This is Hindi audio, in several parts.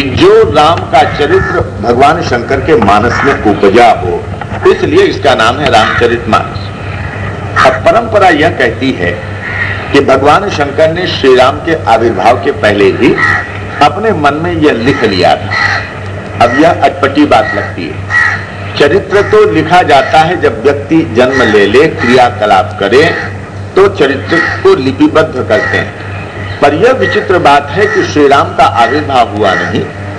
जो राम का चरित्र भगवान शंकर के मानस में उपजा हो, इसलिए इसका नाम है रामचरितमानस। अब परंपरा यह कहती है कि भगवान शंकर ने श्री राम के आविर्भाव के पहले ही अपने मन में यह लिख लिया था। अब यह अटपटी बात लगती है। चरित्र तो लिखा जाता है जब व्यक्ति जन्म ले ले, क्रियाकलाप करे, तो चरित्र को लिपिबद्ध करते हैं। पर यह विचित्र बात है कि श्री राम का आविर्भाव हुआ नहीं,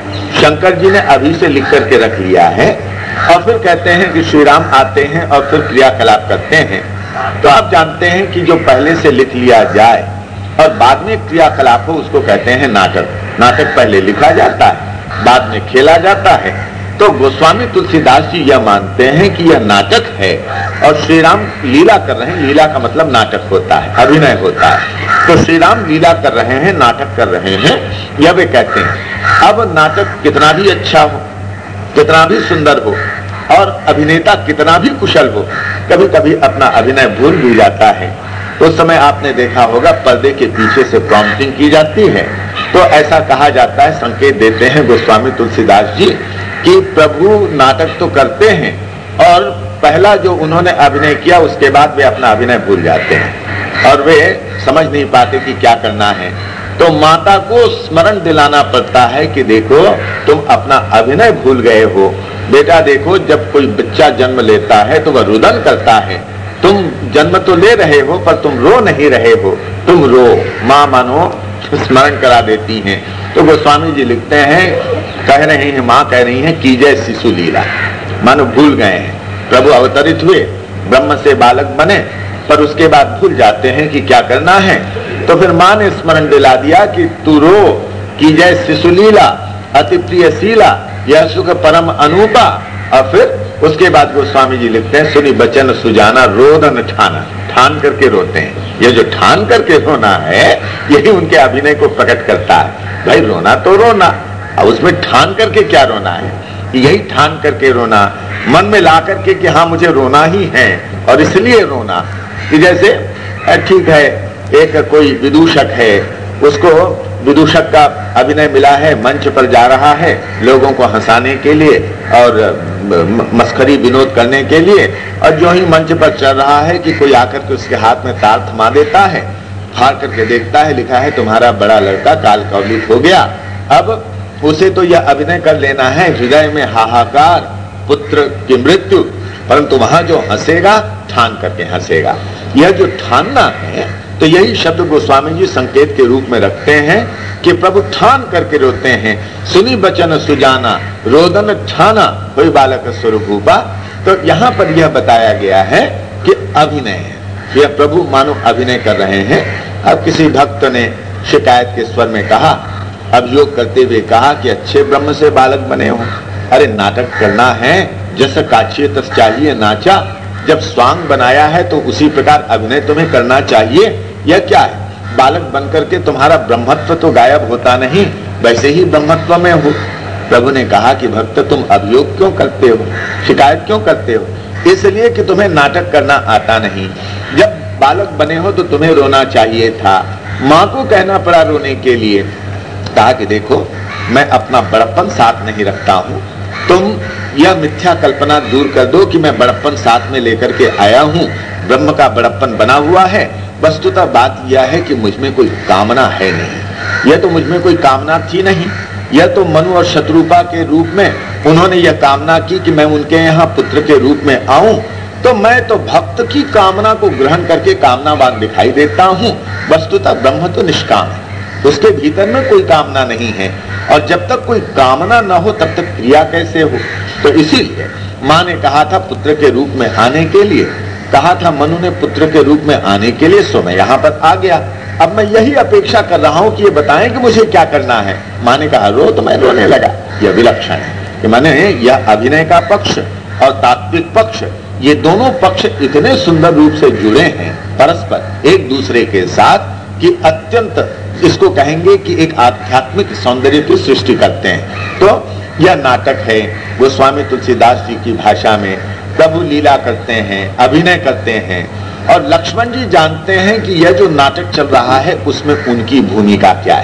शंकर जी ने अभी से लिख करके रख लिया है और फिर कहते हैं कि श्री राम आते हैं और फिर क्रियाकलाप करते हैं। तो आप जानते हैं कि जो पहले से लिख लिया जाए और बाद में क्रियाकलाप हो, उसको कहते हैं नाटक। नाटक पहले लिखा जाता है, बाद में खेला जाता है। तो गोस्वामी तुलसीदास जी यह मानते हैं कि यह नाटक है और श्री राम लीला कर रहे हैं। लीला का मतलब नाटक होता है, अभिनय होता है। तो श्री राम लीला कर रहे हैं, नाटक कर रहे हैं, यह वे कहते हैं। अब नाटक कितना भी अच्छा हो, कितना भी सुंदर हो और अभिनेता कितना भी कुशल हो, कभी कभी अपना अभिनय भूल भी जाता है। उस समय आपने देखा होगा पर्दे के पीछे से प्रॉम्प्टिंग की जाती है। तो ऐसा कहा जाता है, संकेत देते हैं गोस्वामी तुलसीदास जी कि प्रभु नाटक तो करते हैं और पहला जो उन्होंने अभिनय किया उसके बाद वे अपना अभिनय भूल जाते हैं और वे समझ नहीं पाते कि क्या करना है। तो माता को स्मरण दिलाना पड़ता है कि देखो तुम अपना अभिनय भूल गए हो। बेटा देखो, जब कोई बच्चा जन्म लेता है तो वह रुदन करता है। तुम जन्म तो ले रहे हो पर तुम रो नहीं रहे हो, तुम रो। माँ मानो स्मरण करा देती हैं। तो गोस्वामी जी लिखते हैं, कह रहे हैं, माँ कह रही हैं की जय शिशु लीला, मानो भूल गए हैं। प्रभु अवतरित हुए, ब्रह्म से बालक बने, पर उसके बाद भूल जाते हैं कि क्या करना है। तो फिर माँ ने स्मरण दिला दिया कि तू रो, की जय शिशु लीला, अति प्रिय शीला, यह सुख परम अनूपा। और फिर उसके बाद गोस्वामी जी लिखते हैं, सुनी बचन सुजाना रोदन ठाना, ठान करके रोते हैं। ये जो ठान करके रोना है यही उनके अभिनय को प्रकट करता है। भाई रोना तो रोना, अब उसमें ठान करके क्या रोना है, यही ठान करके रोना, मन में ला करके कि हाँ मुझे रोना ही है और इसलिए रोना। कि जैसे ठीक है, एक कोई विदूषक है, उसको विदूषक का अभिनय मिला है, मंच पर जा रहा है लोगों को हंसाने के लिए और मस्खरी विनोद करने के लिए, और जो ही मंच पर चल रहा है कि कोई आकर के उसके हाथ में तार थमा देता है, फाड़ करके देखता है, लिखा है तुम्हारा बड़ा लड़का काल कवलित हो गया। अब उसे तो यह अभिनय कर लेना है, हृदय में हाहाकार, पुत्र की मृत्यु, परंतु वहां जो हंसेगा ठान करके हंसेगा। यह जो ठानना है, तो यही शब्द गोस्वामी जी संकेत के रूप में रखते हैं कि प्रभु ठान करके रोते हैं। सुनी बचन सुजाना रोदन ठाना, कोई बालक स्वरूपा। तो यहाँ पर यह बताया गया है कि अभिनय है, यह प्रभु मानो अभिनय कर रहे हैं। अब किसी भक्त ने शिकायत के स्वर में कहा, अभियोग करते हुए कहा कि अच्छे ब्रह्म से बालक बने हो, अरे नाटक करना है, जैसा काचिए तस चाहिए नाचा। जब स्वांग बनाया है तो उसी प्रकार अभिनय तुम्हें करना चाहिए। यह क्या है, बालक बनकर के तुम्हारा ब्रह्मत्व तो गायब होता नहीं, वैसे ही ब्रह्मत्व में हो। प्रभु ने कहा कि भक्त तुम अभियोग क्यों करते हो, शिकायत क्यों करते हो? इसलिए कि तुम्हें नाटक करना आता नहीं। जब बालक बने हो तो तुम्हें रोना चाहिए था। माँ को कहना पड़ा रोने के लिए। कहा कि देखो मैं अपना बड़प्पन साथ नहीं रखता हूँ, तुम यह मिथ्या कल्पना दूर कर दो कि मैं बड़प्पन साथ में लेकर के आया हूँ। ब्रह्म का बड़प्पन बना हुआ है। वस्तुतः बात यह है कि मुझमें कोई कामना है नहीं। यह तो मुझमें कोई कामना थी नहीं। यह तो मनु और शत्रुपा के रूप में उन्होंने यह कामना की कि मैं उनके यहाँ पुत्र के रूप में आऊं, तो मैं तो भक्त की कामना को ग्रहण करके कामनावान दिखाई देता हूँ। वस्तुतः ब्रह्म तो निष्काम है, उसके भीतर में कोई कामना नहीं है, और जब तक कोई कामना न हो तब तक क्रिया कैसे हो। तो इसीलिए माँ ने कहा था पुत्र के रूप में आने के लिए, कहा था मनु ने पुत्र के रूप में आने के लिए, सो मैं यहाँ पर आ गया। अब मैं यही अपेक्षा कर रहा हूँ कि ये बताएं कि मुझे क्या करना है। माँ ने कहा रो, तो मैं रोने लगा। यह विलक्षण है कि मैंने यह अभिनय का पक्ष और तात्विक पक्ष, ये दोनों पक्ष इतने सुंदर रूप से जुड़े हैं परस्पर एक दूसरे के साथ कि अत्यंत इसको कहेंगे कि एक आध्यात्मिक सौंदर्य की सृष्टि करते हैं। तो यह नाटक है। गोस्वामी तुलसीदास जी की भाषा में प्रभु लीला करते हैं, अभिनय करते हैं, और लक्ष्मण जी जानते हैं कि यह जो नाटक चल रहा है उसमें उनकी भूमिका क्या है।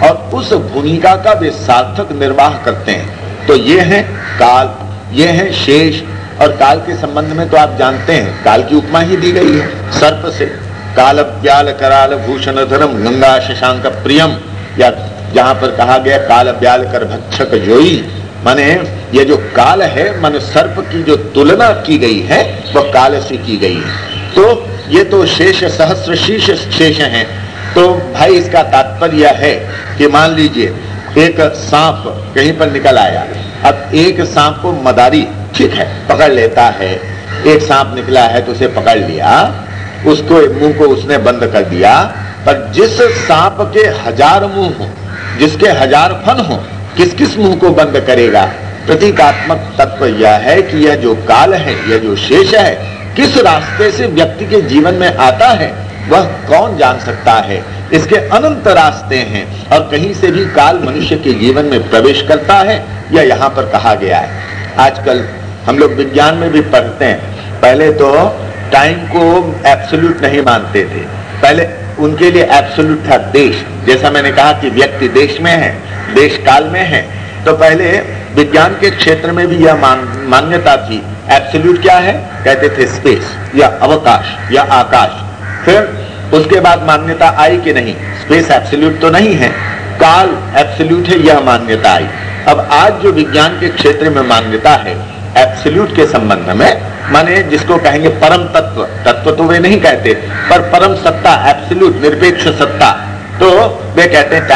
और उस भूमिका का वे सार्थक निर्वाह करते हैं। तो ये है काल, ये है शेष। और काल के संबंध में तो आप जानते हैं, काल की उपमा ही दी गई है सर्प से। काल ब्याल कराल भूषण धर्म गंगा शशांक प्रियम, या जहां पर कहा गया काल ब्याल कर भक्षक जोई, माने ये जो काल है, माने सर्प की जो तुलना की गई है वह काल से की गई है। तो ये तो शेष सहस्र शीर्ष शेष हैं। तो भाई इसका तात्पर्य है कि मान लीजिए एक सांप कहीं पर निकल आया, अब एक सांप को मदारी ठीक है पकड़ लेता है, एक सांप निकला है तो उसे पकड़ लिया, उसको मुंह को उसने बंद कर दिया। पर जिस सांप के 1000 मुंह हो, जिसके 1000 फन हो, किस किस मुंह को बंद करेगा? प्रतीकात्मक तत्व यह है कि यह जो काल है, यह जो शेष है, किस रास्ते से व्यक्ति के जीवन में आता है वह कौन जान सकता है। इसके अनंत रास्ते हैं और कहीं से भी काल मनुष्य के जीवन में प्रवेश करता है, यह यहाँ पर कहा गया है। आजकल हम लोग विज्ञान में भी पढ़ते हैं, पहले तो टाइम को एब्सोल्यूट नहीं मानते थे। पहले उनके लिए एब्सोल्यूट था देश, जैसा मैंने कहा कि व्यक्ति देश में है, देश काल में है। तो पहले विज्ञान के क्षेत्र में भी यह मान्यता थी। एब्सोल्यूट क्या है? कहते थे स्पेस या अवकाश या आकाश। फिर उसके बाद मान्यता आई कि नहीं, स्पेस एब्सोल्यूट तो नहीं है, काल एब्सोल्यूट है, यह मान्यता आई। अब आज जो विज्ञान के क्षेत्र में मान्यता है एब्सोल्यूट के संबंध में, माने जिसको कहेंगे परम तत्व, तत्व तो वे नहीं कहते, पर परम सत्ता, एब्सोल्यूट निरपेक्ष सत्ता, तो वे कहते हैं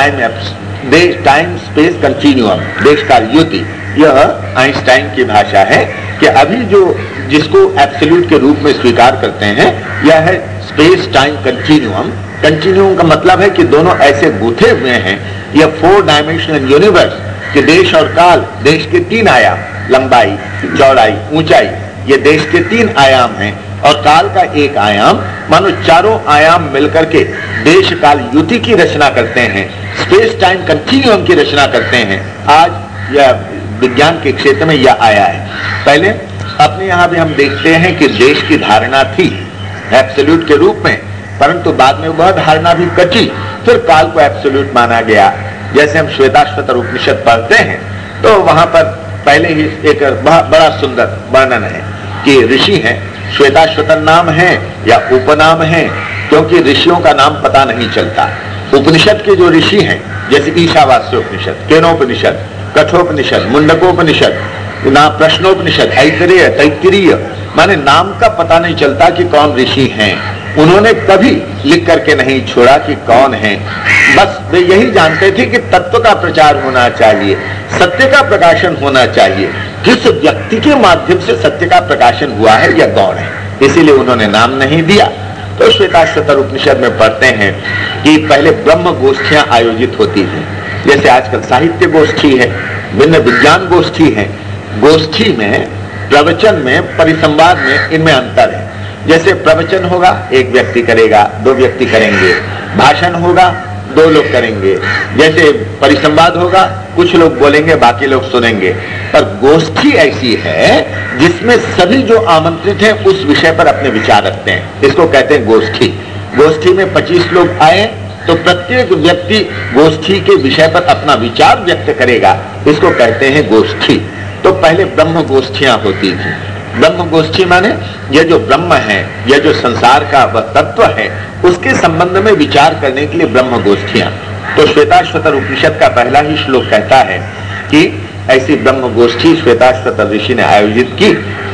टाइम स्पेस कंटिन्यूअम, देश काल युति। यह आइंस्टाइन की भाषा है कि अभी जो जिसको एब्सोल्यूट के रूप में स्वीकार करते हैं यह है स्पेस टाइम कंटिन्यूअम। कंटिन्यूअम का मतलब है कि दोनों ऐसे गूथे हुए हैं, यह 4 डायमेंशनल यूनिवर्स कि देश और काल, देश के 3 आयाम, लंबाई, चौड़ाई, ऊंचाई, ये देश के 3 आयाम हैं और काल का 1 आयाम, मानो चारों आयाम मिलकर के देश काल युति की रचना करते हैं, स्पेस टाइम कंटिन्यूअम की रचना करते हैं। आज यह विज्ञान के क्षेत्र में यह आया है। पहले अपने यहां भी हम देखते हैं कि देश की धारणा थी एब्सोल्यूट के रूप में, परंतु बाद में वह धारणा भी कटी, फिर काल को एब्सोल्यूट माना गया। जैसे हम श्वेताश्वतर उपनिषद पढ़ते हैं तो वहां पर पहले ही एक बड़ा सुंदर वर्णन है कि ऋषि हैं, श्वेताश्वतर नाम है या उपनाम है, क्योंकि ऋषियों का नाम पता नहीं चलता। उपनिषद के जो ऋषि हैं जैसे ईशावास्य उपनिषद, केनोपनिषद, कठोपनिषद, मुंडकोपनिषद, ना प्रश्नोपनिषद, ऐतरेय, तैत्तिरीय, माने नाम का पता नहीं चलता कि कौन ऋषि हैं। उन्होंने कभी लिख करके नहीं छोड़ा कि कौन है, बस वे यही जानते थे कि तत्व का प्रचार होना चाहिए, सत्य का प्रकाशन होना चाहिए। किस व्यक्ति के माध्यम से सत्य का प्रकाशन हुआ है या कौन है, इसीलिए उन्होंने नाम नहीं दिया। तो श्वेताश्वतर उपनिषद में पढ़ते हैं कि पहले ब्रह्म गोष्ठियां आयोजित होती थी, जैसे आजकल साहित्य गोष्ठी है, भिन्न विज्ञान गोष्ठी है। गोष्ठी में, प्रवचन में, परिसंवाद में इनमें अंतर है। जैसे प्रवचन होगा 1 व्यक्ति करेगा, 2 व्यक्ति करेंगे, भाषण होगा 2 लोग करेंगे, जैसे परिसंवाद होगा कुछ लोग बोलेंगे बाकी लोग सुनेंगे। पर गोष्ठी ऐसी है जिसमें सभी जो आमंत्रित हैं उस विषय पर अपने विचार रखते हैं, इसको कहते हैं गोष्ठी। गोष्ठी में 25 लोग आए तो प्रत्येक व्यक्ति गोष्ठी के विषय पर अपना विचार व्यक्त करेगा, इसको कहते हैं गोष्ठी। तो पहले ब्रह्म गोष्ठियां होती थी। ब्रह्म गोष्ठी माने यह जो ब्रह्म है, यह जो संसार का वह तत्व है, उसके संबंध में विचार करने के लिए ब्रह्म गोष्ठियां। तो श्वेताश्वतर उपनिषद का पहला ही श्लोक कहता है कि ऐसी ब्रह्म गोष्ठी श्वेताश्वतर ऋषि ने आयोजित की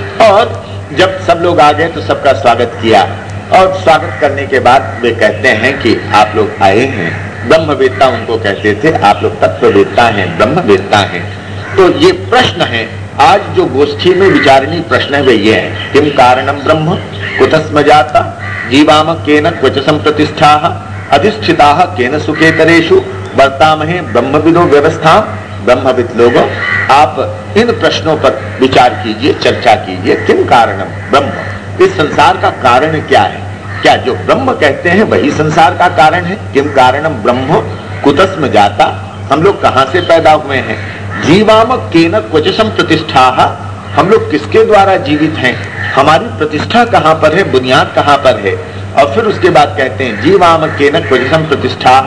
और जब सब लोग आ गए तो सबका स्वागत किया और स्वागत करने के बाद वे कहते हैं कि आप लोग आए हैं, ब्रह्मवेत्ता उनको कहते थे, आप लोग तत्ववेत्ता हैं, ब्रह्मवेत्ता हैं। तो ये प्रश्न है आज जो गोष्ठी में विचारणीय प्रश्न है वे ये है, किम कारणम ब्रह्म कुतस्म जाता जीवाम केन क्वच संप्रतिष्ठाः अधिष्ठिताः केन सुखेतरेषु वर्तामहे ब्रह्मविदो व्यवस्था। ब्रह्मविद लोगों, आप इन प्रश्नों पर विचार कीजिए, चर्चा कीजिए। किम कारणम ब्रह्म, इस संसार का कारण क्या है? क्या जो ब्रह्म कहते हैं वही संसार का कारण है? किम कारणम ब्रह्म कुतस्म जाता, हम लोग कहां से पैदा हुए हैं? जीवाम केन क्वचसम प्रतिष्ठाः, हम लोग किसके द्वारा जीवित हैं? हमारी प्रतिष्ठा कहां पर है, बुनियाद कहां पर है? और फिर उसके बाद कहते हैं जीवाम केन क्वचसम प्रतिष्ठाः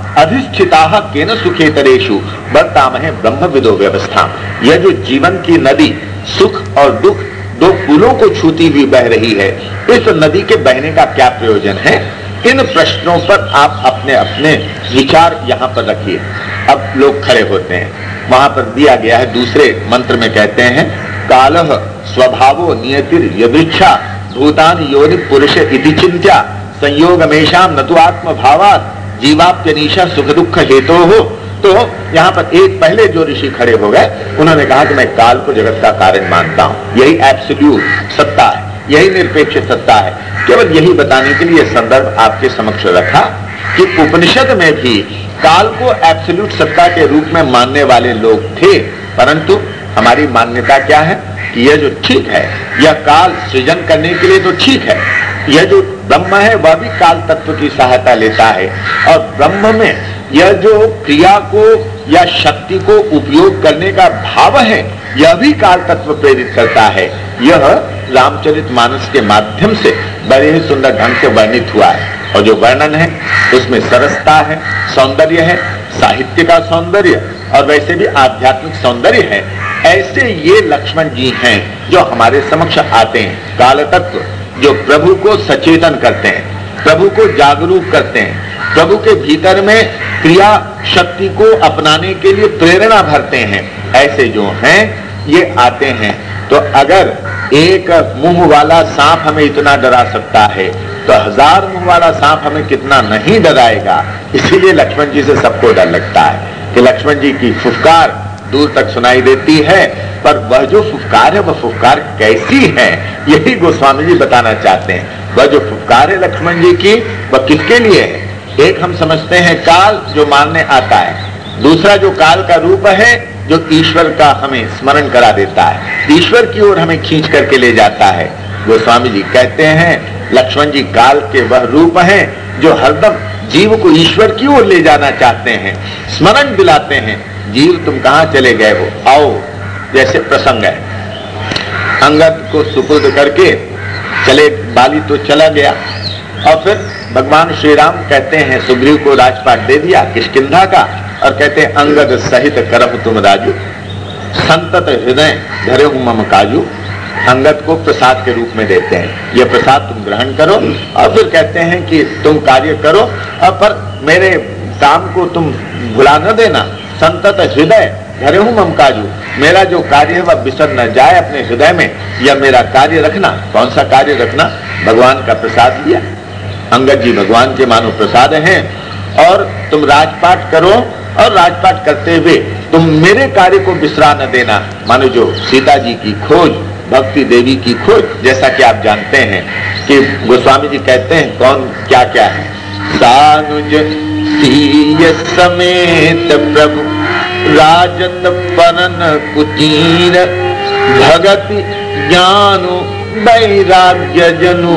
अधिष्ठिताः केन सुखेतरेषु वर्तामहे ब्रह्मविदो व्यवस्था। यह जो जीवन की नदी सुख और दुख दो पुलों को छूती हुई बह रही है, इस नदी के बहने का क्या प्रयोजन है? इन प्रश्नों पर आप अपने अपने विचार यहां पर रखिए। अब लोग खड़े होते हैं, वहां पर दिया गया है, दूसरे मंत्र में कहते हैं कालः स्वभावो नियतिर यदृच्छा भूतानि योनि पुरुष इति चिंत्या संयोगमेषाम न तो आत्म भावात् जीवाप्यनीशा सुख दुख हेतु हो। तो यहां पर एक पहले जो ऋषि खड़े हो गए, उन्होंने कहा कि मैं काल को जगत का कारण मानता हूं, यही एब्सोल्यूट सत्ता है, यही निरपेक्ष सत्ता है। केवल यही बताने के लिए संदर्भ आपके समक्ष रखा कि उपनिषद में भी काल को एब्सोल्यूट सत्ता के रूप में मानने वाले लोग थे, परंतु हमारी मान्यता क्या है कि यह जो ठीक है, यह काल सृजन करने के लिए तो ठीक है, यह जो ब्रह्म है वह भी काल तत्व की सहायता लेता है, और ब्रह्म में यह जो क्रिया को या शक्ति को उपयोग करने का भाव है, यह भी काल तत्व प्रेरित करता है। यह रामचरितमानस के माध्यम से बड़े ही सुंदर ढंग से वर्णित हुआ है, और जो वर्णन है उसमें सरसता है, सौंदर्य है, साहित्य का सौंदर्य और वैसे भी आध्यात्मिक सौंदर्य है। ऐसे ये लक्ष्मण जी हैं जो हमारे समक्ष आते हैं, काल तत्व जो प्रभु को सचेतन करते हैं, प्रभु को जागरूक करते हैं, प्रभु के भीतर में क्रिया शक्ति को अपनाने के लिए प्रेरणा भरते हैं। ऐसे जो हैं ये आते हैं। तो अगर एक मुंह वाला सांप हमें इतना डरा सकता है, तो 1000 मुंह वाला सांप हमें कितना नहीं डराएगा। इसीलिए लक्ष्मण जी से सबको डर लगता है कि लक्ष्मण जी की फुफकार दूर तक सुनाई देती है, पर वह जो फुफकार है वह फुफकार कैसी है, यही गोस्वामी जी बताना चाहते हैं। वह जो फुफकार है लक्ष्मण जी की, वह किसके लिए है? एक हम समझते हैं काल जो मारने आता है, दूसरा जो काल का रूप है जो ईश्वर का हमें स्मरण करा देता है, ईश्वर की ओर हमें खींच करके ले जाता है। गोस्वामी जी कहते हैं लक्ष्मण जी काल के वह रूप हैं जो हरदम जीव को ईश्वर की ओर ले जाना चाहते हैं, स्मरण दिलाते हैं, जीव तुम कहां चले गए हो, आओ। जैसे प्रसंग है, अंगद को सुपुर्द करके चले, बाली तो चला गया, और फिर भगवान श्री राम कहते हैं सुग्रीव को राजपाट दे दिया किष्किंधा का, और कहते हैं अंगद सहित करब तुम राजू, संतत हृदय धरे हूं मम काजू। अंगद को प्रसाद के रूप में देते हैं, यह प्रसाद तुम ग्रहण करो, और फिर कहते हैं कि तुम कार्य करो, और पर मेरे काम को तुम भुला न देना। संतत हृदय धरे हूं मम काजू, मेरा जो कार्य है वह बिसर न जाए अपने हृदय में, या मेरा कार्य रखना। कौन सा कार्य रखना? भगवान का प्रसाद लिया, अंगद जी भगवान के मानो प्रसाद हैं, और तुम राजपाट करो, और राजपाट करते हुए तुम मेरे कार्य को बिसरा न देना। मानो जो सीता जी की खोज, भक्ति देवी की खोज, जैसा कि आप जानते हैं कि गोस्वामी जी कहते हैं कौन क्या क्या है। सानुज सीय समेत प्रभु राजत परन कुटीर, भगति ज्ञानु वैराग्य जनु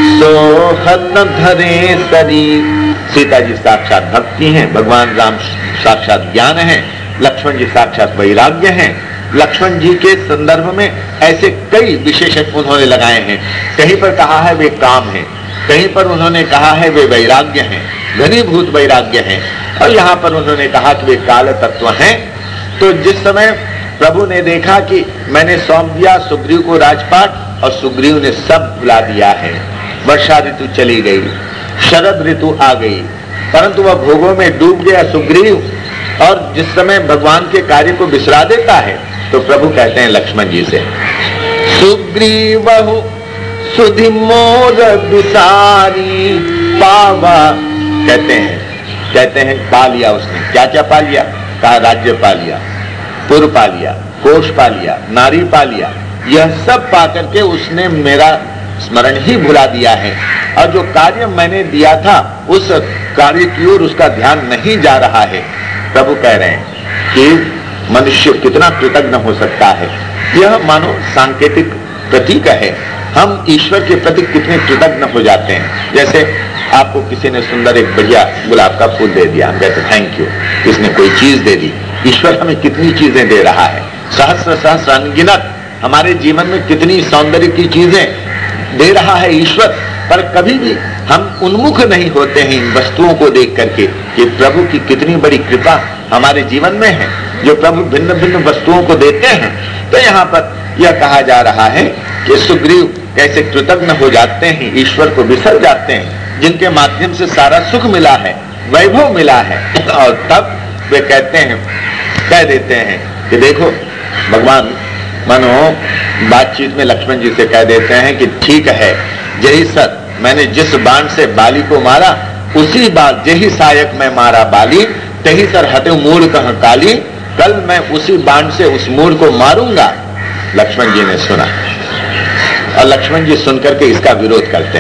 सोहत धरे शरीर। सीता जी साक्षात भक्ति हैं, भगवान राम साक्षात ज्ञान है, लक्ष्मण जी साक्षात वैराग्य हैं। लक्ष्मण जी के संदर्भ में ऐसे कई विशेषण उन्होंने लगाए हैं। कहीं पर कहा है वे काम हैं, कहीं पर उन्होंने कहा है वे वैराग्य हैं, घनीभूत वैराग्य हैं, और यहाँ पर उन्होंने कहा कि वे काल तत्व हैं। तो जिस समय प्रभु ने देखा कि मैंने सौंप दिया सुग्रीव को राजपाट, और सुग्रीव ने सब भुला दिया है, वर्षा ऋतु चली गई, शरद ऋतु आ गई, परंतु वह भोगों में डूब गया सुग्रीव, और जिस समय भगवान के कार्य को बिसरा देता है, तो प्रभु कहते हैं लक्ष्मण जी से, सुग्रीव सुधि मोर बिसारी पावा। कहते हैं पा लिया उसने, क्या क्या पा लिया? कहा राज्य पा लिया, पुर पा लिया, कोष पा लिया, नारी पा लिया, यह सब पा करके उसने मेरा स्मरण ही भुला दिया है, और जो कार्य मैंने दिया था उस कार्य की ओर उसका ध्यान नहीं जा रहा है। प्रभु कह रहे हैं कि मनुष्य कितना कृतज्ञ हो सकता है। यह मानो सांकेतिक प्रतीक है, हम ईश्वर के प्रति कितने कृतज्ञ हो जाते हैं। जैसे आपको किसी ने सुंदर एक बढ़िया गुलाब का फूल दे दिया, हम कहते थैंक यू, किसने कोई चीज दे दी। ईश्वर हमें कितनी चीजें दे रहा है, सहस्र सहस्र अनगिनत हमारे जीवन में कितनी सौंदर्य की चीजें दे रहा है ईश्वर। पर कभी भी हम उन्मुख नहीं होते हैं इन वस्तुओं को देख करके कि प्रभु की कितनी बड़ी कृपा हमारे जीवन में है, जो प्रभु भिन्न भिन्न वस्तुओं को देते हैं। तो यहाँ पर यह कहा जा रहा है कि सुग्रीव कैसे कृतज्ञ हो जाते हैं, ईश्वर को बिसर जाते हैं, जिनके माध्यम से सारा सुख मिला है, वैभव मिला है। और तब वे कहते हैं, कह देते हैं कि देखो भगवान, मानो बातचीत में लक्ष्मण जी से कह देते हैं कि ठीक है, जही सत मैंने जिस बाण से बाली को मारा, उसी बात जही सायक में मारा बाली, तही सर हटे मूढ़ कह काली, कल मैं उसी बाण से उस मूढ़ को मारूंगा। लक्ष्मण जी ने सुना और लक्ष्मण जी सुनकर के इसका विरोध करते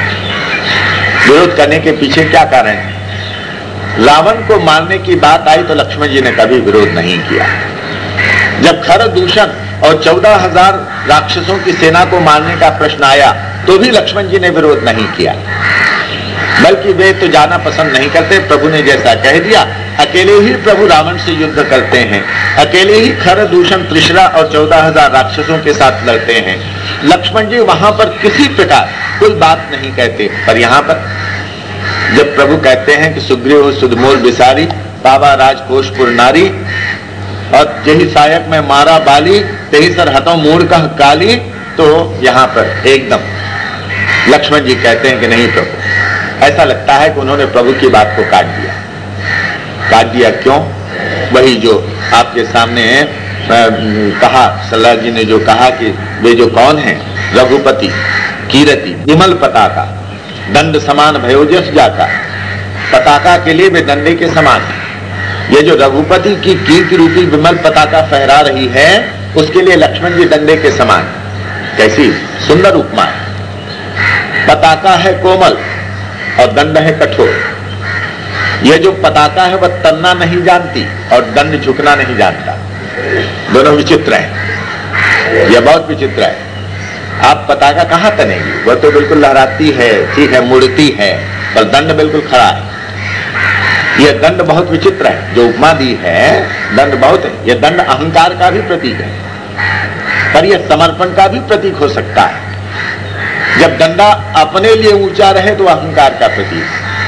हैं। विरोध करने के पीछे क्या कारण है? रावण को मारने की बात आई तो लक्ष्मण जी ने कभी विरोध नहीं किया। जब खर दूषण और 14,000 राक्षसों की सेना को मारने का प्रश्न आया तो भी लक्ष्मण जी ने विरोध नहीं किया, बल्कि वे तो जाना पसंद नहीं करते। प्रभु ने जैसा कह दिया, अकेले ही प्रभु रावण से युद्ध करते हैं, अकेले ही खर दूषण त्रिशरा और 14,000 राक्षसों के साथ लड़ते हैं। लक्ष्मण जी वहां पर किसी प्रकार कोई बात नहीं कहते। पर यहां पर जब प्रभु कहते हैं कि सुग्रीव सुधमोर बिसारी, बाबा राजकोषपुर नारी, और जही सायक में मारा बाली, तेही सर हटो मूढ़ कह काली, तो यहां पर एकदम लक्ष्मण जी कहते हैं कि नहीं प्रभु, ऐसा लगता है कि उन्होंने प्रभु की बात को काट दिया। काट दिया क्यों? वही जो आपके सामने कहा, सल्लाह जी ने जो कहा कि वे जो कौन है, रघुपति कीरति विमल पताका, दंड समान भयोजस जाता, पताका के लिए वे डंडे के समान है। ये जो रघुपति की कीर्ति रूपी विमल पताका फहरा रही है, उसके लिए लक्ष्मण जी डंडे के समान। कैसी सुंदर उपमा है। पताका है कोमल और दंड है कठोर। यह जो पताका है वह तनना नहीं जानती और दंड झुकना नहीं जानता। दोनों विचित्र हैं, यह बहुत विचित्र है। आप पताका कहां तनेगी? वह तो बिल्कुल लहराती है, ठीक है, मुड़ती है, पर दंड बिल्कुल खड़ा है। यह दंड बहुत विचित्र है। जो उपमा दी है, दंड बहुत है। यह दंड अहंकार का भी प्रतीक है, पर यह समर्पण का भी प्रतीक हो सकता है। जब डंडा अपने लिए ऊंचा रहे तो अहंकार का प्रतीक,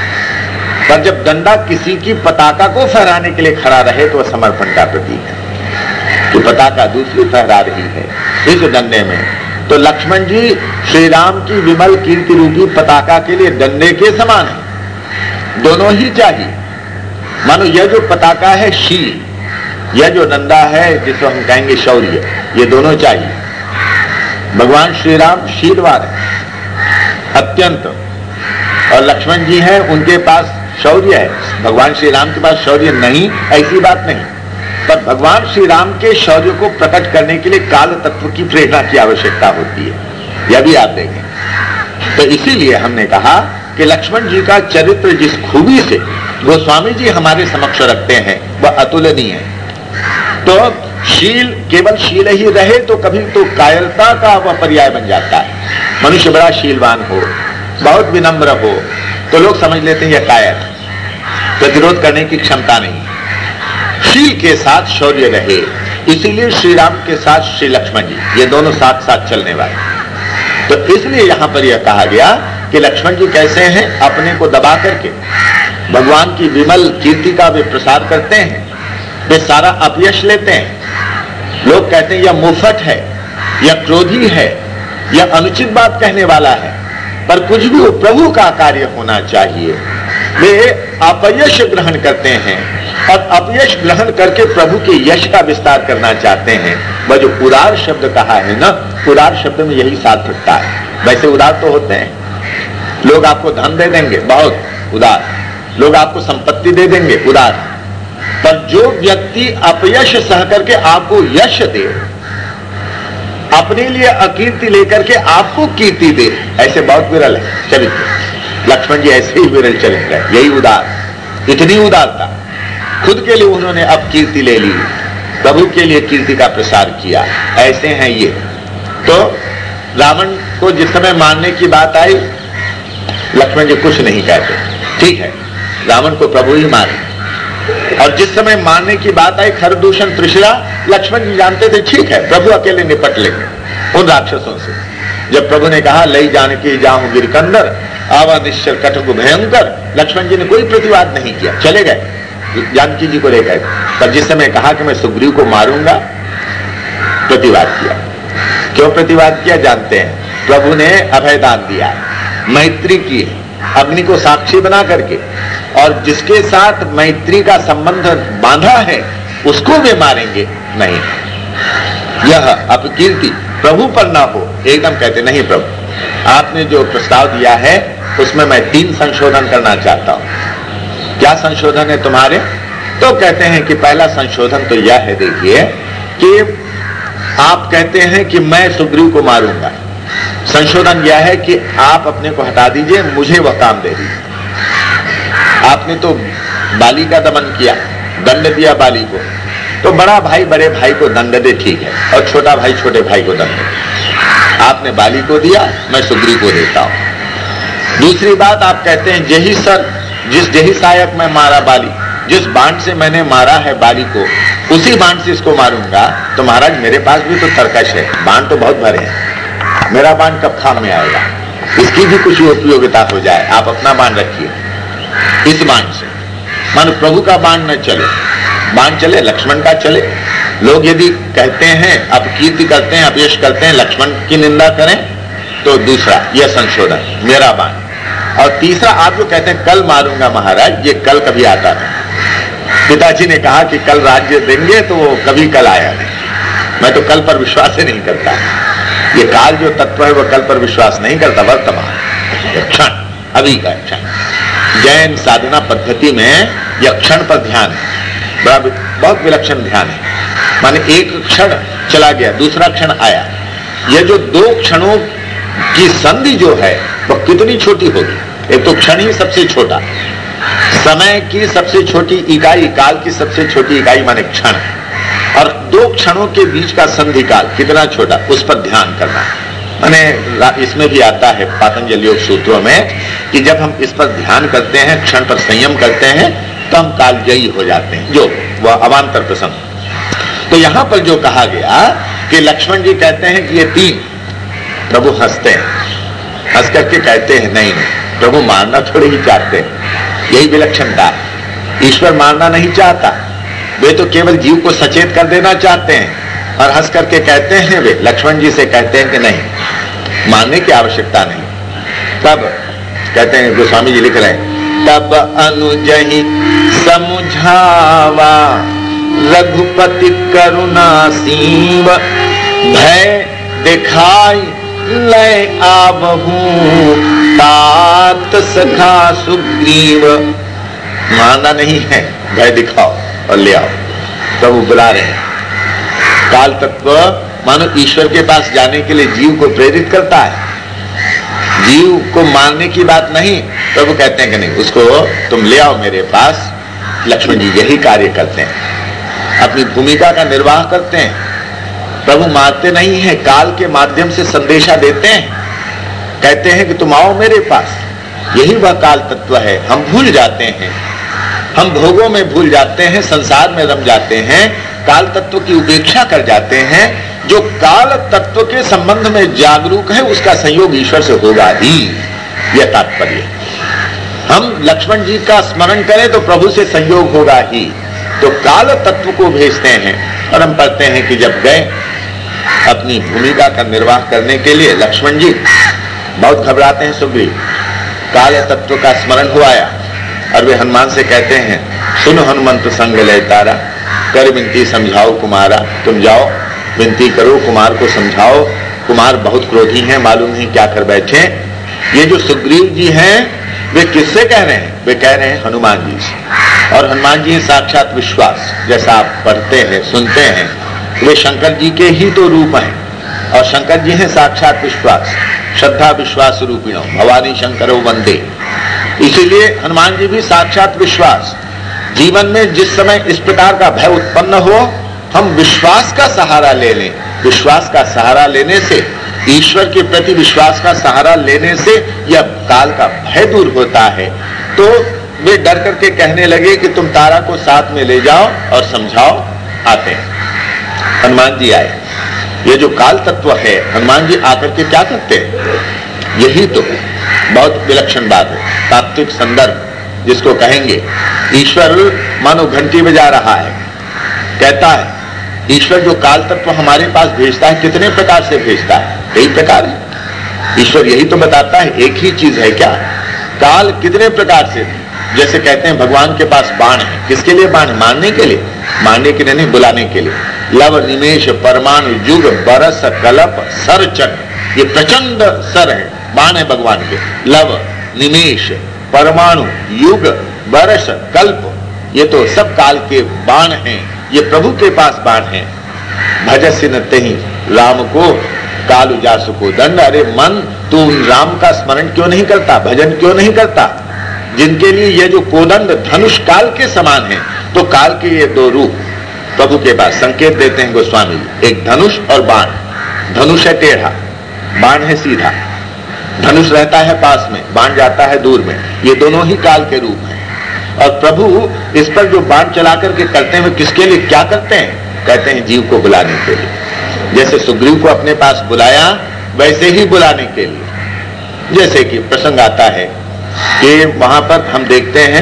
पर जब डंडा किसी की पताका को फहराने के लिए खड़ा रहे तो समर्पण का प्रतीक है कि पताका दूसरी फहरा रही है इस डंडे में। तो लक्ष्मण जी श्री राम की विमल कीर्ति रूपी पताका के लिए डंडे के समान है। दोनों ही चाहिए। मानो यह जो पताका है शील, यह जो डंडा है जिसको हम कहेंगे शौर्य, ये दोनों चाहिए। भगवान श्री राम शीलवान है अत्यंत, और लक्ष्मण जी हैं, उनके पास शौर्य है। भगवान श्री राम के पास शौर्य नहीं, ऐसी बात नहीं, पर भगवान श्री राम के शौर्य को प्रकट करने के लिए काल तत्व की प्रेरणा की आवश्यकता होती है। यह भी आप देखें। तो इसीलिए हमने कहा कि लक्ष्मण जी का चरित्र जिस खूबी से गोस्वामी जी हमारे समक्ष रखते हैं वह अतुलनीय है। तो शील केवल शील ही रहे तो कभी तो कायरता का वह पर्याय बन जाता है। मनुष्य बड़ा शीलवान हो, बहुत विनम्र हो, तो लोग समझ लेते हैं यह कायर, प्रतिरोध करने की क्षमता नहीं। शील के साथ शौर्य रहे, इसीलिए श्री राम के साथ श्री लक्ष्मण जी, ये दोनों साथ साथ चलने वाले। तो इसलिए यहां पर यह कहा गया कि लक्ष्मण जी कैसे हैं, अपने को दबा करके भगवान की विमल कीर्ति का वे प्रसार करते हैं, वे सारा अपयश लेते हैं। लोग कहते हैं यह मुफट है, यह क्रोधी है, यह अनुचित बात कहने वाला है, पर कुछ भी हो प्रभु का कार्य होना चाहिए। वे अपयश ग्रहण करते हैं और अपयश ग्रहण करके प्रभु के यश का विस्तार करना चाहते हैं। वह जो उदार शब्द कहा है ना, उदार शब्द में यही सार्थकता है। वैसे उदार तो होते हैं, लोग आपको धन दे देंगे बहुत उदार, लोग आपको संपत्ति दे देंगे उदार, पर जो व्यक्ति अपयश सह करके आपको यश दे, अपने लिए अकीर्ति लेकर के आपको कीर्ति दे, ऐसे बहुत विरल है चरित्र। लक्ष्मण जी ऐसे ही विरल चरित्र है, यही उदार, इतनी उदारता। खुद के लिए उन्होंने अब कीर्ति ले ली, प्रभु के लिए कीर्ति का प्रसार किया, ऐसे हैं ये। तो रावण को जिस समय मारने की बात आई, लक्ष्मण जी कुछ नहीं कहते, ठीक है रावण को प्रभु ही मारे। और जिस समय मारने की बात आई खरदूषण त्रिशरा, लक्ष्मण जी जानते थे ठीक है प्रभु अकेले निपट लेंगे उन राक्षसों से। जब प्रभु ने कहा लई जानकी जाऊं गिरकंदर आवा निश्चर कटक भयंकर, लक्ष्मण जी ने कोई प्रतिवाद नहीं किया, चले गए जानकी जी को लेकर। पर जिस समय कहा कि मैं सुग्रीव को मारूंगा, प्रतिवाद किया। क्यों प्रतिवाद किया जानते हैं? प्रभु ने अभयदान दिया, मैत्री की है अग्नि को साक्षी बना करके, और जिसके साथ मैत्री का संबंध बांधा है उसको वे मारेंगे नहीं, यह अपकीर्ति प्रभु पर ना हो। एकदम कहते नहीं प्रभु आपने जो प्रस्ताव दिया है उसमें मैं 3 संशोधन करना चाहता हूं। क्या संशोधन है तुम्हारे? तो कहते हैं कि पहला संशोधन तो यह है, देखिए कि आप कहते हैं कि मैं सुग्रीव को मारूंगा, संशोधन यह है कि आप अपने को हटा दीजिए, मुझे वह काम दे दीजिए। आपने तो बाली का दमन किया, दंड दिया बाली को, तो बड़ा भाई बड़े भाई को दंड दे, ठीक है, और छोटा भाई छोटे भाई को दंड दे। आपने बाली को दिया, मैं सुग्रीव को देता हूं। दूसरी बात आप कहते हैं जही सर जिस जही सहायक मैं मारा बाली, जिस बाण से मैंने मारा है बाली को उसी बाण से इसको मारूंगा। तो महाराज मेरे पास भी तो तरकश है, बाण तो बहुत भरे हैं, मेरा बाण कब काम में आएगा, इसकी भी कुछ उपयोगिता हो जाए, आप अपना बाण रखिए। इस बाण से मानो प्रभु का बाण न चले, बाण चले लक्ष्मण का चले। लोग यदि कहते हैं अपकीर्ति करते हैं, अपयश करते हैं, लक्ष्मण की निंदा करें, तो दूसरा यह संशोधन मेरा बाण। और तीसरा आप जो कहते हैं कल मारूंगा महाराज, ये कल कभी आता नहीं। पिताजी ने कहा कि कल राज्य देंगे, तो वो कभी कल आया नहीं। मैं तो कल पर विश्वास ही नहीं करता। ये काल जो तत्व है वह कल पर विश्वास नहीं करता, वर्तमान क्षण, अभी का क्षण। जैन साधना पद्धति में यह क्षण पर ध्यान है, बहुत विलक्षण ध्यान है। माने एक क्षण चला गया, दूसरा क्षण आया। यह जो 2 क्षणों की संधि जो है वह कितनी छोटी होगी। एक तो क्षण ही सबसे छोटा, समय की सबसे छोटी इकाई, काल की सबसे छोटी इकाई माने क्षण, और 2 क्षणों के बीच का संधि काल कितना छोटा, उस पर ध्यान करना। माने इसमें भी आता है पातंजलि योग सूत्रों में कि जब हम इस पर ध्यान करते हैं, क्षण पर संयम करते हैं, तो हम कालजयी हो जाते हैं, जो वह अवान्तर प्रसंग। तो यहां पर जो कहा गया कि लक्ष्मण जी कहते हैं कि ये 3, प्रभु हंसते हैं, हंस करके कहते हैं नहीं प्रभु मारना थोड़े ही चाहते हैं, यही विलक्षणता है। ईश्वर मारना नहीं चाहता, वे तो केवल जीव को सचेत कर देना चाहते हैं। और हंस करके कहते हैं, वे लक्ष्मण जी से कहते हैं कि नहीं, मारने की आवश्यकता नहीं। तब कहते हैं, गोस्वामी जी लिख रहे हैं, तब अनुजहि समुझावा रघुपति करुणा सीव, भय दिखाई लय आबहू तात सखा सुग्रीव। मारना नहीं है, भय दिखाओ और ले आओ। प्रभु बुला रहे हैं। काल तत्व मानो ईश्वर के पास जाने के लिए जीव को प्रेरित करता है, जीव को मारने की बात नहीं। प्रभु कहते हैं कि नहीं, उसको तुम ले आओ मेरे पास। लक्ष्मण जी यही कार्य करते हैं, अपनी भूमिका का निर्वाह करते हैं। प्रभु मारते नहीं है, काल के माध्यम से संदेशा देते हैं, कहते हैं कि तुम आओ मेरे पास। यही वह काल तत्व है। हम भूल जाते हैं, हम भोगों में भूल जाते हैं, संसार में रम जाते हैं, काल तत्व की उपेक्षा कर जाते हैं। जो काल तत्व के संबंध में जागरूक है उसका संयोग ईश्वर से होगा ही, यह तात्पर्य। हम लक्ष्मण जी का स्मरण करें तो प्रभु से संयोग होगा ही। तो काल तत्व को भेजते हैं। और हम पढ़ते हैं कि जब गए अपनी भूमिका का निर्वाह करने के लिए, लक्ष्मण जी बहुत घबराते हैं। सुग्रीव काल तत्व का स्मरण हो आया और वे हनुमान से कहते हैं, सुनो हनुमंत संग लय तारा, कर विनती समझाओ कुमारा। तुम जाओ विनती करो, कुमार को समझाओ। कुमार बहुत क्रोधी हैं, मालूम नहीं क्या कर बैठे। ये जो सुग्रीव जी हैं वे किससे कह रहे हैं? वे कह रहे हैं हनुमान जी से। और हनुमान जी साक्षात विश्वास, जैसा आप पढ़ते हैं सुनते हैं, वे शंकर जी के ही तो रूप हैं। और शंकर जी हैं साक्षात विश्वास, श्रद्धा विश्वास रूपिणो भवानी शंकरो वंदे। इसीलिए हनुमान जी भी साक्षात विश्वास। जीवन में जिस समय इस प्रकार का भय उत्पन्न हो, हम विश्वास का सहारा ले लें। विश्वास का सहारा लेने से, ईश्वर के प्रति विश्वास का सहारा लेने से यह काल का भय दूर होता है। तो वे डर करके कहने लगे कि तुम तारा को साथ में ले जाओ और समझाओ। आते हैं, हनुमान जी आए। ये जो काल तत्व है, हनुमान जी आकर के क्या करते हैं? यही तो बहुत विलक्षण बात है, तात्विक संदर्भ जिसको कहेंगे। ईश्वर मानो घंटी बजा रहा है, कहता है ईश्वर जो काल तत्व हमारे पास भेजता है कितने प्रकार से भेजता है? कई प्रकार है। ईश्वर यही तो बताता है, एक ही चीज है क्या? काल कितने प्रकार से, जैसे कहते हैं भगवान के पास बाण है, किसके लिए बाण है? मारने के लिए, मारने के लिए नहीं, बुलाने के लिए। लव निमेष परमाणु युग बरस कलप सर चक्र, ये प्रचंड सर है, बाण है भगवान के। लव निमेष परमाणु युग बरस कल्प, ये तो सब काल के बाण हैं, ये प्रभु के पास बाण है। भजस्य न तहि राम को काल उजासु को दंड। अरे मन, तू राम का स्मरण क्यों नहीं करता, भजन क्यों नहीं करता? जिनके लिए ये जो कोदंड धनुष काल के समान है, तो काल के ये दो रूप प्रभु के पास संकेत देते हैं गोस्वामी जी, एक धनुष और बाण। धनुष है टेढ़ा, बाण है सीधा। धनुष रहता है पास में, बाण जाता है दूर में, ये दोनों ही काल के रूप हैं। और प्रभु इस पर जो बाण चला करके करते हैं, किसके लिए क्या करते हैं? कहते हैं जीव को बुलाने के लिए। जैसे सुग्रीव को अपने पास बुलाया, वैसे ही बुलाने के लिए। जैसे कि प्रसंग आता है कि वहां पर हम देखते हैं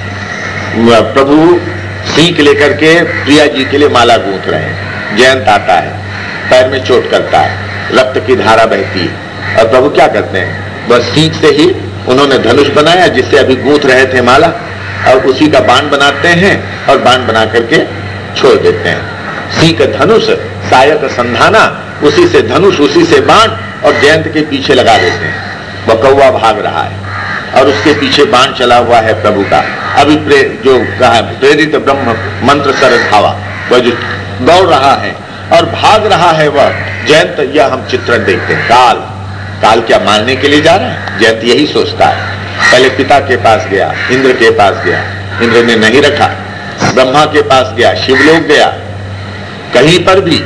प्रभु सीख लेकर के प्रिया जी के लिए माला गूंथ रहे हैं। जयंत आता है, पैर में चोट करता है, रक्त की धारा बहती है, और प्रभु क्या करते हैं? बस सीख से ही उन्होंने धनुष बनाया, जिससे अभी गूंथ रहे थे माला, और उसी का बाण बनाते हैं और बाण बना करके छोड़ देते हैं। सीख धनुष सायक संधाना, उसी से धनुष, उसी से बाण, और जयंत के पीछे लगा देते हैं। वह कौवा भाग रहा है और उसके पीछे बाण चला हुआ है प्रभु का। अभी जो कहा प्रेरित ब्रह्म मंत्र सर धावा, वह जो दौड़ रहा है और भाग रहा है वह जयंत, यह हम चित्रण देखते हैं। काल, काल क्या मारने के लिए जा रहा है? जयंत यही सोचता है। पहले पिता के पास गया, इंद्र के पास गया, इंद्र ने नहीं रखा। ब्रह्मा के पास गया, शिवलोक गया, कहीं पर भी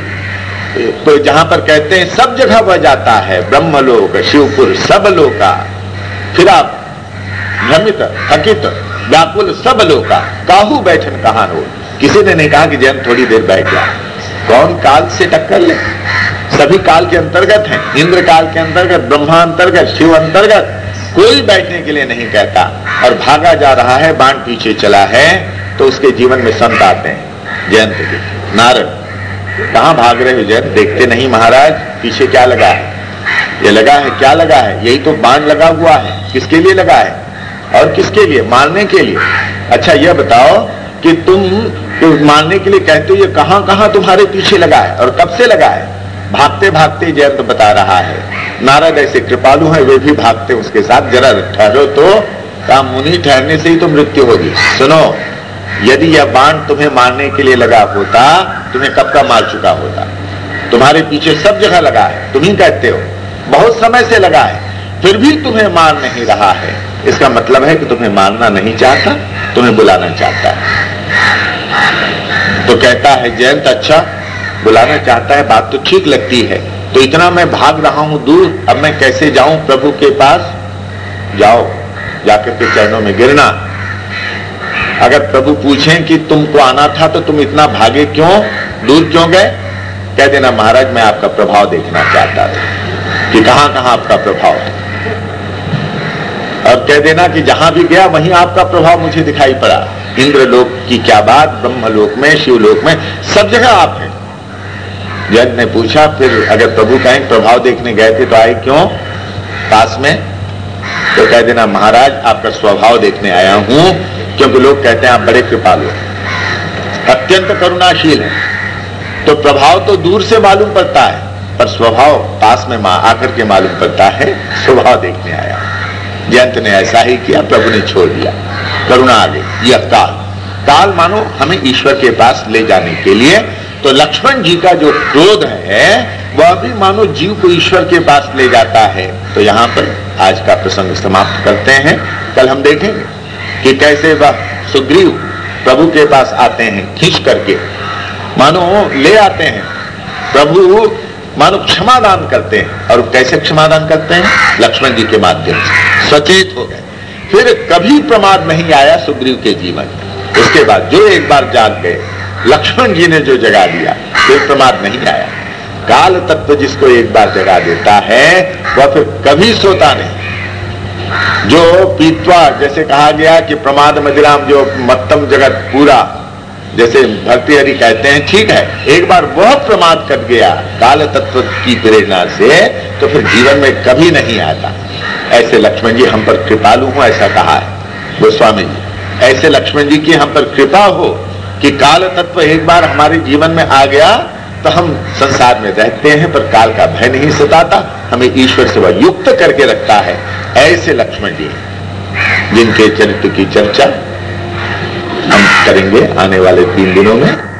तो जहां पर कहते हैं सब जगह वह जाता है, ब्रह्मलोक शिवपुर सब लोका, फिर आप भ्रमित थकित व्याकुल सब लोका, काहू बैठन कहां हो। किसी ने नहीं कहा कि जयंत थोड़ी देर बैठ जा। कौन काल से टक्कर ले? सभी काल के अंतर्गत हैं, इंद्र काल के अंतर्गत, ब्रह्मा अंतर्गत, शिव अंतर्गत, कोई बैठने के लिए नहीं कहता। और भागा जा रहा है, बाण पीछे चला है, तो उसके जीवन में संत आते हैं जयंत के। नारद, कहां भाग रहे हो जयंत? देखते नहीं महाराज पीछे क्या लगा है? ये लगा है, क्या लगा है? यही तो बाण लगा हुआ है। किसके लिए लगा है? और किसके लिए? मारने के लिए। अच्छा यह बताओ कि तुम मारने के लिए कहते हो, ये कहां कहां तुम्हारे पीछे लगा है और कब से लगा है? भागते भागते जयंत बता रहा है। नारद ऐसे कृपालु हैं, वे भी भागते उसके साथ। जरा ठहरो तो, काम मुनि ठहरने से ही तो मृत्यु होगी। सुनो, यदि यह बाण तुम्हें मारने के लिए लगा होता, तुम्हें कब का मार चुका होता। तुम्हारे पीछे सब जगह लगा है, तुम ही कहते हो बहुत समय से लगा है, फिर भी तुम्हें मार नहीं रहा है। इसका मतलब है कि तुम्हें मारना नहीं चाहता, तुम्हें बुलाना चाहता है। तो कहता है जयंत, अच्छा बुलाना चाहता है, बात तो ठीक लगती है, तो इतना मैं भाग रहा हूं दूर, अब मैं कैसे जाऊं प्रभु के पास? जाओ, जाकर के चरणों में गिरना। अगर प्रभु पूछें कि तुमको आना था तो तुम इतना भागे क्यों, दूर क्यों गए? कह देना महाराज मैं आपका प्रभाव देखना चाहता था, कि कहां कहां आपका प्रभाव है। और कह देना कि जहां भी गया वहीं आपका प्रभाव मुझे दिखाई पड़ा। इंद्रलोक की क्या बात, ब्रह्मलोक में, शिवलोक में, सब जगह आप हैं। जन ने पूछा, फिर अगर प्रभु कहें प्रभाव देखने गए थे तो आए क्यों पास में? तो कह देना महाराज आपका स्वभाव देखने आया हूं, क्योंकि लोग कहते हैं आप बड़े कृपालु हैं, अत्यंत करुणाशील हैं। तो प्रभाव तो दूर से मालूम पड़ता है, पर स्वभाव पास में आकर के मालूम पड़ता है। स्वभाव देखने आया। जयंत ने ऐसा ही किया, प्रभु ने छोड़ दिया, करुणा आ गई। यह काल, काल मानो हमें ईश्वर के पास ले जाने के लिए। तो लक्ष्मण जी का जो क्रोध है वह भी मानो जीव को ईश्वर के पास ले जाता है। तो यहां पर आज का प्रसंग समाप्त करते हैं। कल हम देखेंगे कि कैसे वह सुग्रीव प्रभु के पास आते हैं, खींच करके मानो ले आते हैं। प्रभु मानो क्षमादान करते हैं, और कैसे क्षमादान करते हैं? लक्ष्मण जी के माध्यम से सचेत हो गए। फिर कभी प्रमाद नहीं आया सुग्रीव के जीवन। उसके बाद जो एक बार जाग गए, लक्ष्मण जी ने जो जगा दिया, फिर प्रमाद नहीं आया। काल तत्व जिसको एक बार जगा देता है वह फिर कभी सोता नहीं। जो पीत्वा, जैसे कहा गया कि प्रमाद मदिराम, जो मत्तम जगत पूरा, जैसे भर्तृहरि कहते हैं, ठीक है, एक बार वह प्रमाद कर गया काल तत्व की प्रेरणा से तो फिर जीवन में कभी नहीं आता। ऐसे लक्ष्मण जी हम पर कृपालु हो, ऐसा कहा है गोस्वामी जी। ऐसे लक्ष्मण जी की हम पर कृपा हो कि काल तत्व एक बार हमारे जीवन में आ गया तो हम संसार में रहते हैं पर काल का भय नहीं सताता, हमें ईश्वर से वह युक्त करके रखता है। ऐसे लक्ष्मण जी जिनके चरित्र की चर्चा हम करेंगे आने वाले 3 दिनों में।